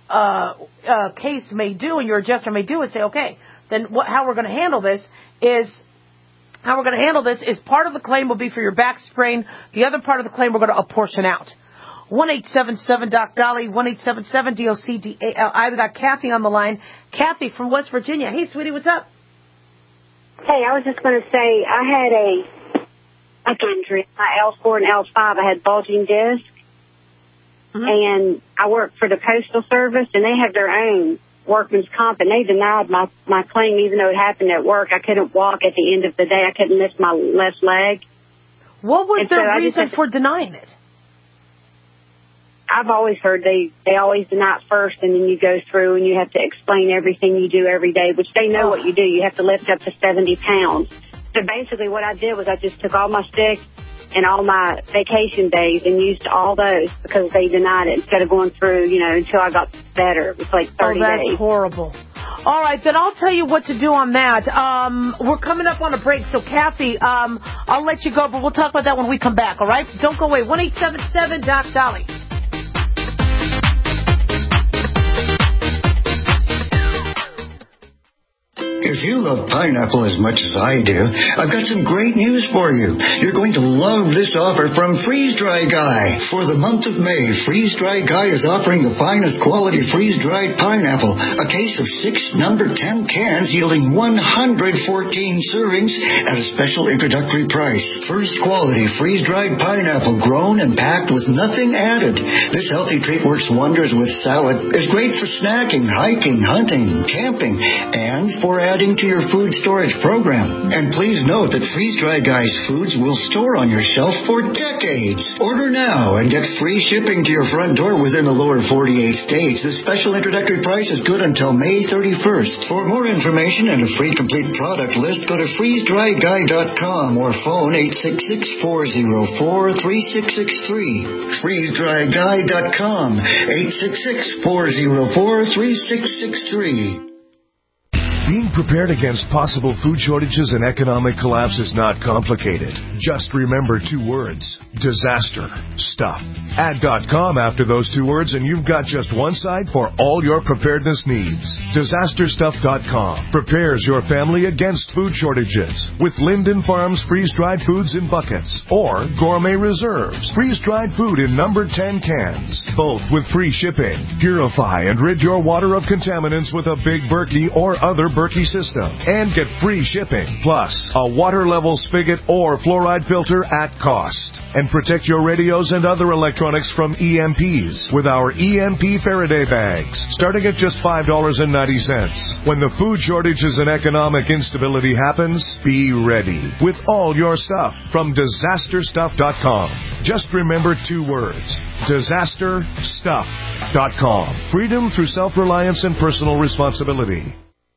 S3: case may do and your adjuster may do is say, okay, then how we're going to handle this is part of the claim will be for your back sprain. The other part of the claim we're going to apportion out. 1-877-DOC-DOLLY, 1-877-DOC-DALI. We got Kathy on the line. Kathy from West Virginia. Hey, sweetie, what's up?
S16: Hey, I was just going to say, I had a injury, my L4 and L5. I had bulging discs, and I worked for the Postal Service, and they have their own workman's comp, and they denied my claim even though it happened at work. I couldn't walk at the end of the day. I couldn't lift my left leg.
S3: What was their reason for denying it?
S16: I've always heard they always deny it first, and then you go through and you have to explain everything you do every day, which they know what you do. You have to lift up to 70 pounds. So basically what I did was I just took all my sick and all my vacation days and used all those because they denied it instead of going through, until I got better. It was like 30 days.
S3: Oh, that's horrible. All right, then I'll tell you what to do on that. We're coming up on a break, so Kathy, I'll let you go, but we'll talk about that when we come back, all right? Don't go away. 1-877-DOC-DOLLY.
S4: If you love pineapple as much as I do, I've got some great news for you. You're going to love this offer from Freeze Dry Guy. For the month of May, Freeze Dry Guy is offering the finest quality freeze-dried pineapple, a case of 6 number 10 cans yielding 114 servings at a special introductory price. First quality freeze-dried pineapple grown and packed with nothing added. This healthy treat works wonders with salad, is great for snacking, hiking, hunting, camping, and for adding to your food storage program. And please note that Freeze Dry Guy's foods will store on your shelf for decades. Order now and get free shipping to your front door within the lower 48 states. This special introductory price is good until May 31st. For more information and a free complete product list, go to freezedryguy.com or phone 866-404-3663. freezedryguy.com 866-404-3663.
S12: Being prepared against possible food shortages and economic collapse is not complicated. Just remember 2 words: disaster stuff. Add .com after those 2 words and you've got just one site for all your preparedness needs. DisasterStuff.com prepares your family against food shortages with Linden Farms freeze-dried foods in buckets or Gourmet Reserves freeze-dried food in number 10 cans, both with free shipping. Purify and rid your water of contaminants with a Big Berkey or other Berkey system and get free shipping, plus a water level spigot or fluoride filter at cost. And protect your radios and other electronics from EMPs with our EMP Faraday bags, starting at just $5.90. When the food shortages and economic instability happens, be ready with all your stuff from DisasterStuff.com. Just remember 2 words: DisasterStuff.com. Freedom through self-reliance and personal responsibility.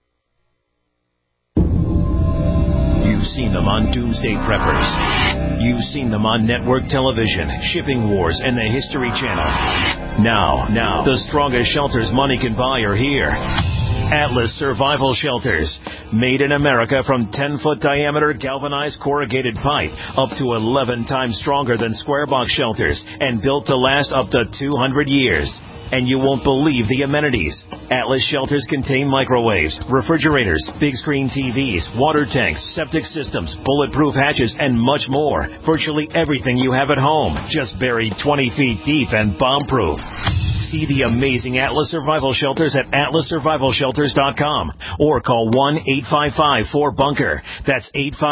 S17: You've seen them on Doomsday Preppers. You've seen them on network television, Shipping Wars, and the History Channel. Now, the strongest shelters money can buy are here. Atlas Survival Shelters. Made in America from 10-foot diameter galvanized corrugated pipe, up to 11 times stronger than square box shelters, and built to last up to 200 years. And you won't believe the amenities. Atlas shelters contain microwaves, refrigerators, big screen TVs, water tanks, septic systems, bulletproof hatches, and much more. Virtually everything you have at home, just buried 20 feet deep and bomb-proof. See the amazing Atlas Survival Shelters at atlassurvivalshelters.com or call 1-855-4BUNKER. That's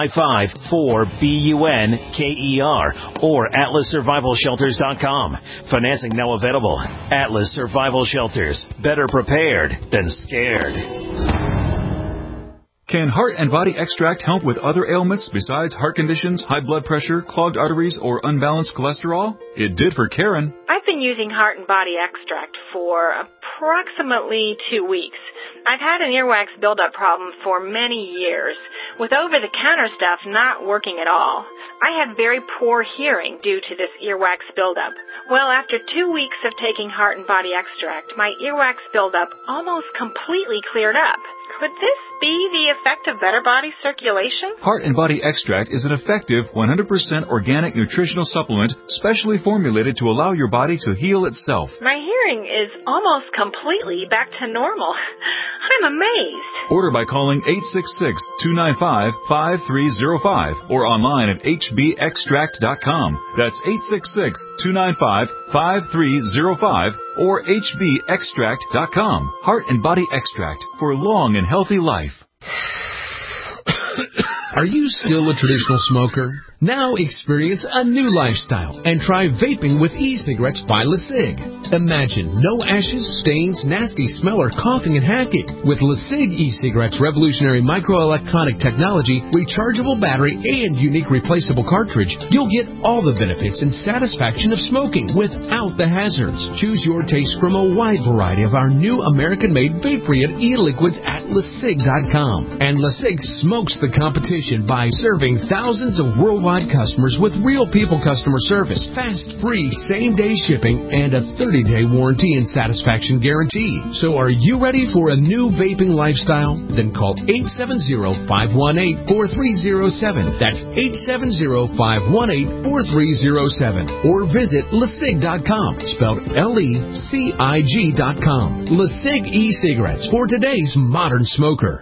S17: 855-4BUNKER or atlassurvivalshelters.com. Financing now available. Atlas Survival Shelters. Better prepared than scared.
S10: Can Heart and Body Extract help with other ailments besides heart conditions, high blood pressure, clogged arteries, or unbalanced cholesterol? It did for Karen.
S18: I've been using Heart and Body Extract for approximately 2 weeks. I've had an earwax buildup problem for many years, with over-the-counter stuff not working at all. I have very poor hearing due to this earwax buildup. Well, after 2 weeks of taking Heart and Body Extract, my earwax buildup almost completely cleared up. Could this be the effect of better body circulation?
S10: Heart and Body Extract is an effective 100% organic nutritional supplement specially formulated to allow your body to heal itself.
S18: My hearing is almost completely back to normal. I'm amazed.
S10: Order by calling 866-295-5305 or online at hbextract.com. That's 866-295-5305 or hbextract.com. Heart and Body Extract for long and healthy life.
S19: Are you still a traditional smoker? Now experience a new lifestyle and try vaping with e-cigarettes by LeSig. Imagine no ashes, stains, nasty smell, or coughing and hacking. With LeSig e-cigarettes' revolutionary microelectronic technology, rechargeable battery, and unique replaceable cartridge, you'll get all the benefits and satisfaction of smoking without the hazards. Choose your taste from a wide variety of our new American-made vape-free e-liquids at LeSig.com. And LeSig smokes the competition by serving thousands of worldwide customers with real people customer service, fast, free, same-day shipping, and a 30-day warranty and satisfaction guarantee. So are you ready for a new vaping lifestyle? Then call 870-518-4307. That's 870-518-4307. Or visit LeSig.com, spelled LECIG.com. LeSig e-cigarettes for today's modern smoker.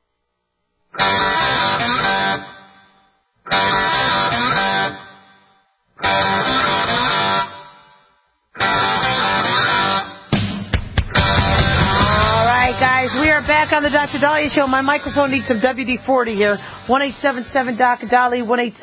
S3: Back on the Dr. Dahlia Show. My microphone needs some WD-40 here. 1-877-Doc-Dali,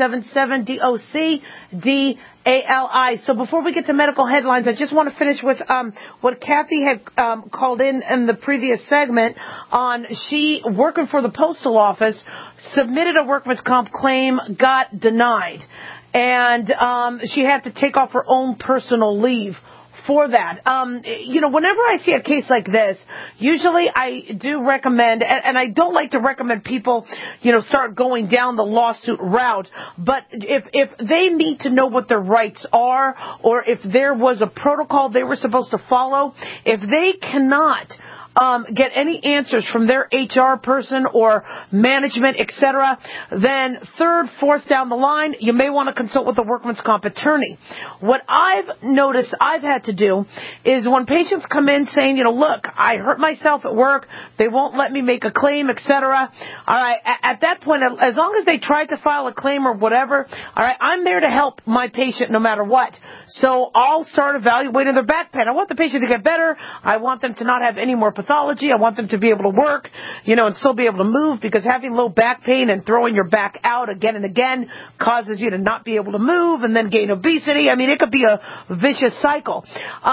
S3: 1-877-DOC-DALI. So before we get to medical headlines, I just want to finish with what Kathy had called in the previous segment on she, working for the postal office, submitted a workman's comp claim, got denied. And she had to take off her own personal leave for that. Whenever I see a case like this, usually I do recommend, and I don't like to recommend people, start going down the lawsuit route, but if they need to know what their rights are, or if there was a protocol they were supposed to follow, if they cannot get any answers from their HR person or management, etc., then third, fourth down the line, you may want to consult with a workman's comp attorney. What I've noticed I've had to do is when patients come in saying, look, I hurt myself at work, they won't let me make a claim, etc. All right, at that point, as long as they tried to file a claim or whatever, all right, I'm there to help my patient no matter what. So I'll start evaluating their back pain. I want the patient to get better. I want them to not have any more pathology. I want them to be able to work, and still be able to move, because having low back pain and throwing your back out again and again causes you to not be able to move and then gain obesity. I mean, it could be a vicious cycle.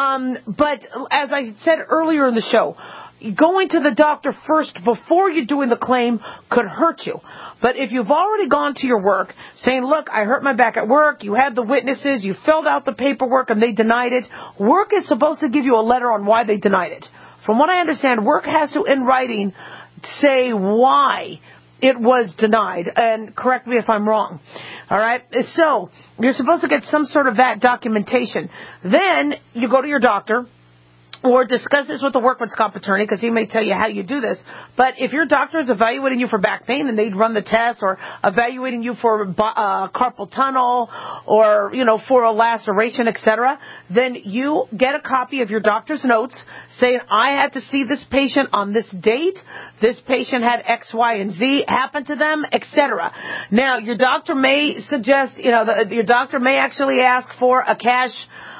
S3: But as I said earlier in the show, going to the doctor first before you're doing the claim could hurt you. But if you've already gone to your work saying, look, I hurt my back at work, you had the witnesses, you filled out the paperwork and they denied it, work is supposed to give you a letter on why they denied it. From what I understand, work has to, in writing, say why it was denied. And correct me if I'm wrong. All right? So you're supposed to get some sort of that documentation. Then you go to your doctor, or discuss this with the workman's comp attorney, because he may tell you how you do this. But if your doctor is evaluating you for back pain and they'd run the test, or evaluating you for carpal tunnel, or, for a laceration, etc., then you get a copy of your doctor's notes saying, I had to see this patient on this date. This patient had X, Y, and Z happen to them, etc. Now, your doctor may suggest, your doctor may actually ask for a cash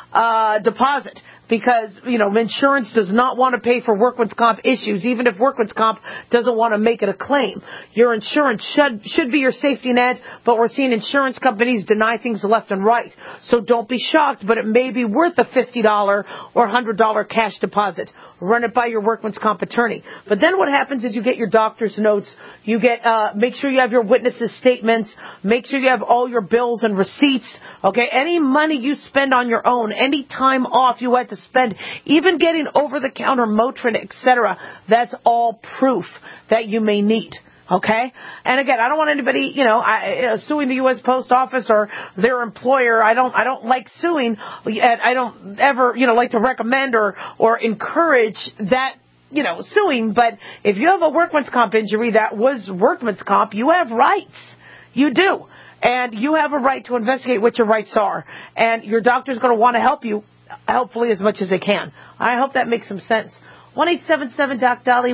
S3: deposit, because, insurance does not want to pay for workman's comp issues, even if workman's comp doesn't want to make it a claim. Your insurance should be your safety net, but we're seeing insurance companies deny things left and right. So don't be shocked, but it may be worth a $50 or $100 cash deposit. Run it by your workman's comp attorney. But then what happens is you get your doctor's notes, you get, make sure you have your witnesses' statements, make sure you have all your bills and receipts, okay? Any money you spend on your own, any time off you had to spend, even getting over-the-counter Motrin, etc., that's all proof that you may need. Okay? And again, I don't want anybody, suing the U.S. Post Office or their employer. I don't like suing. I don't ever, like to recommend or encourage that, suing. But if you have a workman's comp injury that was workman's comp, you have rights. You do. And you have a right to investigate what your rights are. And your doctor's going to want to help you, hopefully as much as they can. I hope that makes some sense. 1-877-DOC-DOLLY,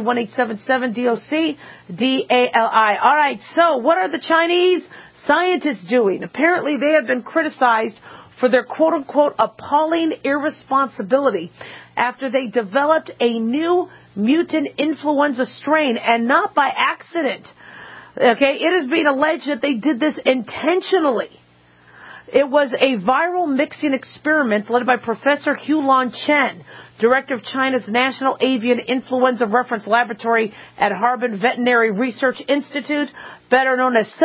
S3: 1-877-DOC-DALI. All right, so what are the Chinese scientists doing? Apparently they have been criticized for their quote-unquote appalling irresponsibility after they developed a new mutant influenza strain, and not by accident. Okay, it is being alleged that they did this intentionally. It was a viral mixing experiment led by Professor Hulon Chen, director of China's National Avian Influenza Reference Laboratory at Harbin Veterinary Research Institute, better known as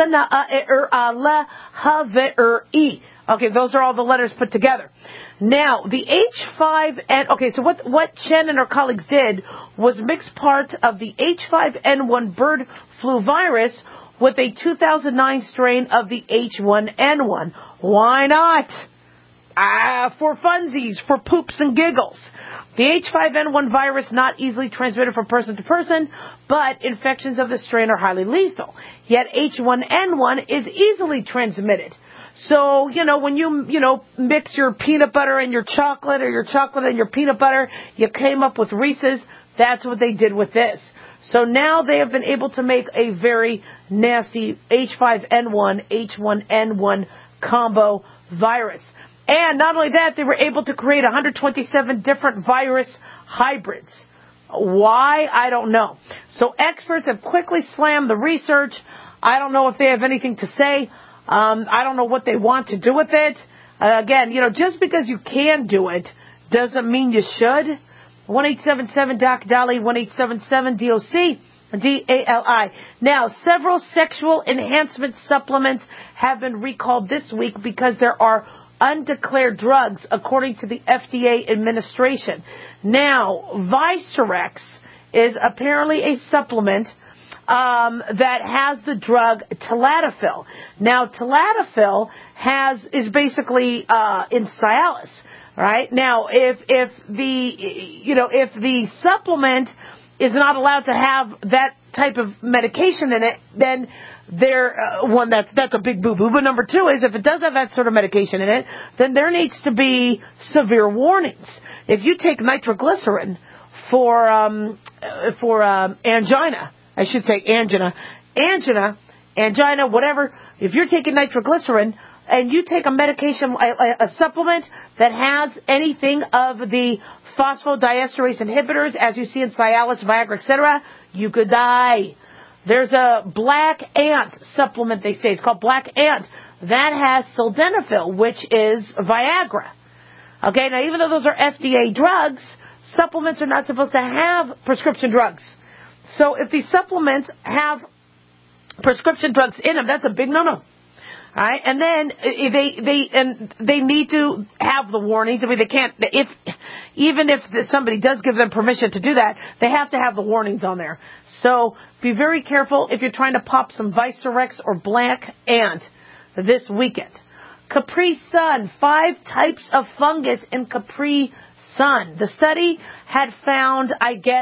S3: SNAARLHVRE. Okay, those are all the letters put together. Now, the H5N... Okay, so what Chen and her colleagues did was mix part of the H5N1 bird flu virus with a 2009 strain of the H1N1. Why not? For funsies, for poops and giggles. The H5N1 virus not easily transmitted from person to person, but infections of the strain are highly lethal. Yet H1N1 is easily transmitted. So, when you mix your peanut butter and your chocolate, or your chocolate and your peanut butter, you came up with Reese's. That's what they did with this. So now they have been able to make a very nasty H5N1, H1N1 combo virus. And not only that, they were able to create 127 different virus hybrids. Why? I don't know. So experts have quickly slammed the research. I don't know if they have anything to say. I don't know what they want to do with it. Again, just because you can do it doesn't mean you should. 1-877-DOC-DOLLY, 1-877-DOC-DALI. Now, several sexual enhancement supplements have been recalled this week because there are undeclared drugs, according to the FDA administration. Now, Vicerex is apparently a supplement that has the drug Tadalafil. Now, Tadalafil is basically in Cialis. Right? Now, if the supplement is not allowed to have that type of medication in it, then that's a big boo-boo. But number two is if it does have that sort of medication in it, then there needs to be severe warnings. If you take nitroglycerin for angina, whatever, if you're taking nitroglycerin and you take a medication, a supplement that has anything of the phosphodiesterase inhibitors, as you see in Cialis, Viagra, etc., you could die. There's a Black Ant supplement, they say. It's called Black Ant. That has sildenafil, which is Viagra. Okay, now even though those are FDA drugs, supplements are not supposed to have prescription drugs. So if these supplements have prescription drugs in them, that's a big no-no. All right, and then they need to have the warnings. I mean, they can't, even if somebody does give them permission to do that, they have to have the warnings on there. So be very careful if you're trying to pop some Vicerex or Black Ant this weekend. Capri Sun, 5 types of fungus in Capri Sun. The study had found,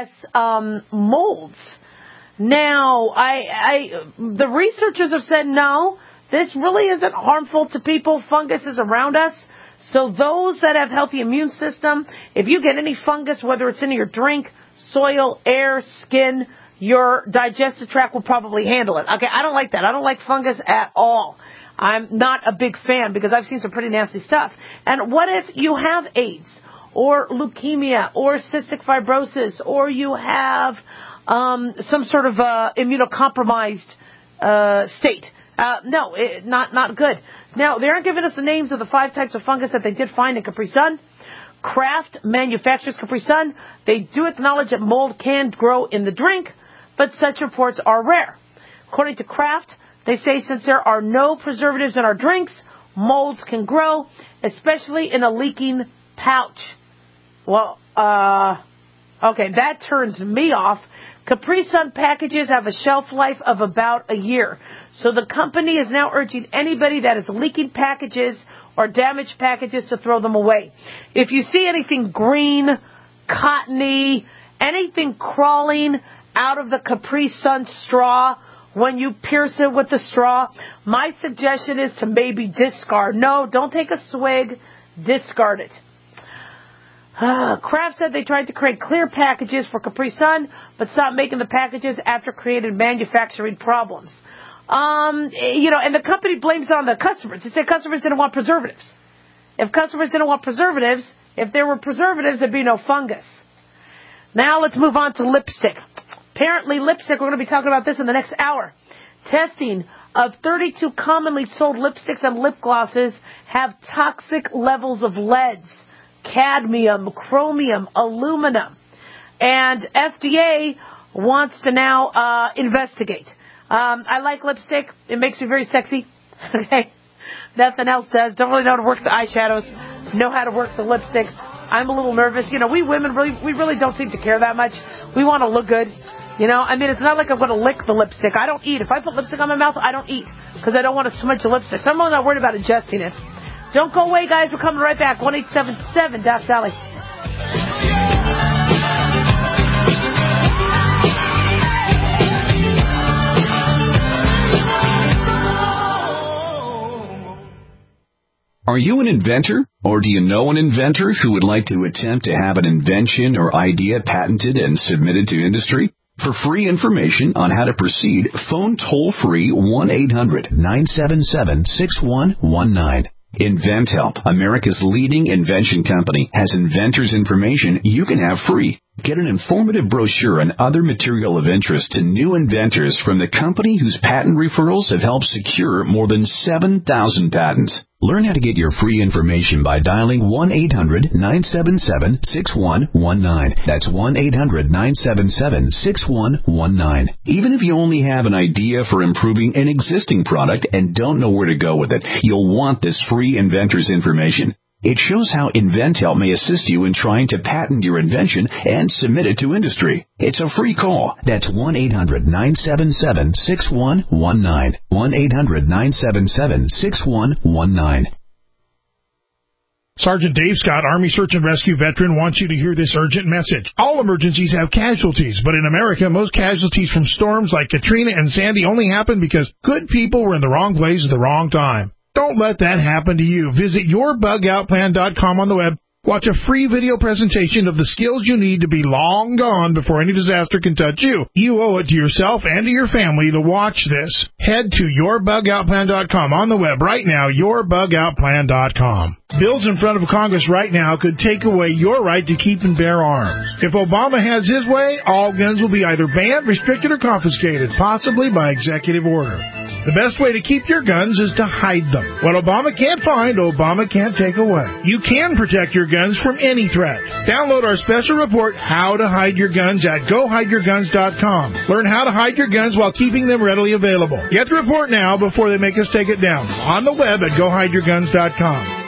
S3: molds. Now, the researchers have said no. This really isn't harmful to people. Fungus is around us. So those that have healthy immune system, if you get any fungus, whether it's in your drink, soil, air, skin, your digestive tract will probably handle it. Okay, I don't like that. I don't like fungus at all. I'm not a big fan because I've seen some pretty nasty stuff. And what if you have AIDS or leukemia or cystic fibrosis or you have some sort of immunocompromised state? No, not good. Now, they aren't giving us the names of the 5 types of fungus that they did find in Capri Sun. Kraft manufactures Capri Sun. They do acknowledge that mold can grow in the drink, but such reports are rare. According to Kraft, they say since there are no preservatives in our drinks, molds can grow, especially in a leaking pouch. Well, okay, that turns me off. Capri Sun packages have a shelf life of about a year. So the company is now urging anybody that is leaking packages or damaged packages to throw them away. If you see anything green, cottony, anything crawling out of the Capri Sun straw when you pierce it with the straw, my suggestion is to maybe discard. No, don't take a swig, discard it. Kraft said they tried to create clear packages for Capri Sun, but stopped making the packages after created manufacturing problems. And the company blames it on the customers. They said customers didn't want preservatives. If customers didn't want preservatives, if there were preservatives, there'd be no fungus. Now let's move on to lipstick. Apparently lipstick, we're going to be talking about this in the next hour. Testing of 32 commonly sold lipsticks and lip glosses have toxic levels of leads, cadmium, chromium, aluminum. And FDA wants to now investigate. I like lipstick. It makes me very sexy. Okay. Nothing else does. Don't really know how to work the eyeshadows. Know how to work the lipstick. I'm a little nervous. We women we really don't seem to care that much. We want to look good. It's not like I'm going to lick the lipstick. I don't eat. If I put lipstick on my mouth, I don't eat because I don't want to smudge the lipstick. So I'm really not worried about ingesting it. Don't go away, guys. We're coming right back. 1-877-DOC-SALLY.
S20: Are you an inventor? Or do you know an inventor who would like to attempt to have an invention or idea patented and submitted to industry? For free information on how to proceed, phone toll-free 1-800-977-6119. InventHelp, America's leading invention company, has inventors' information you can have free. Get an informative brochure and other material of interest to new inventors from the company whose patent referrals have helped secure more than 7,000 patents. Learn how to get your free information by dialing 1-800-977-6119. That's 1-800-977-6119. Even if you only have an idea for improving an existing product and don't know where to go with it, you'll want this free inventor's information. It shows how InventHelp may assist you in trying to patent your invention and submit it to industry. It's a free call. That's 1-800-977-6119. 1-800-977-6119.
S21: Sergeant Dave Scott, Army Search and Rescue veteran, wants you to hear this urgent message. All emergencies have casualties, but in America, most casualties from storms like Katrina and Sandy only happen because good people were in the wrong place at the wrong time. Don't let that happen to you. Visit yourbugoutplan.com on the web. Watch a free video presentation of the skills you need to be long gone before any disaster can touch you. You owe it to yourself and to your family to watch this. Head to yourbugoutplan.com on the web right now, yourbugoutplan.com. Bills in front of Congress right now could take away your right to keep and bear arms. If Obama has his way, all guns will be either banned, restricted, or confiscated, possibly by executive order. The best way to keep your guns is to hide them. What Obama can't find, Obama can't take away. You can protect your guns from any threat. Download our special report, How to Hide Your Guns, at GoHideYourGuns.com. Learn how to hide your guns while keeping them readily available. Get the report now before they make us take it down. On the web at GoHideYourGuns.com.